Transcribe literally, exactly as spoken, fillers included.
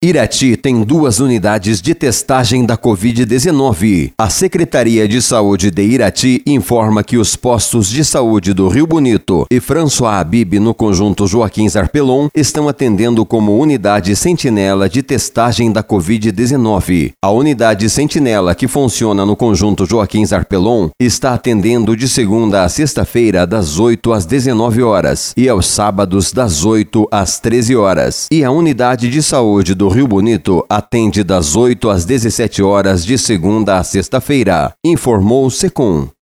Irati tem duas unidades de testagem da covid dezenove. A Secretaria de Saúde de Irati informa que os postos de saúde do Rio Bonito e François Habib, no conjunto Joaquim Zarpelon, estão atendendo como unidade sentinela de testagem da covid dezenove. A unidade sentinela, que funciona no conjunto Joaquim Zarpelon, está atendendo de segunda a sexta-feira das oito às dezenove horas e aos sábados das oito às treze horas. E a unidade de saúde do Rio Bonito atende das oito às dezessete horas de segunda a sexta-feira, informou o Secom.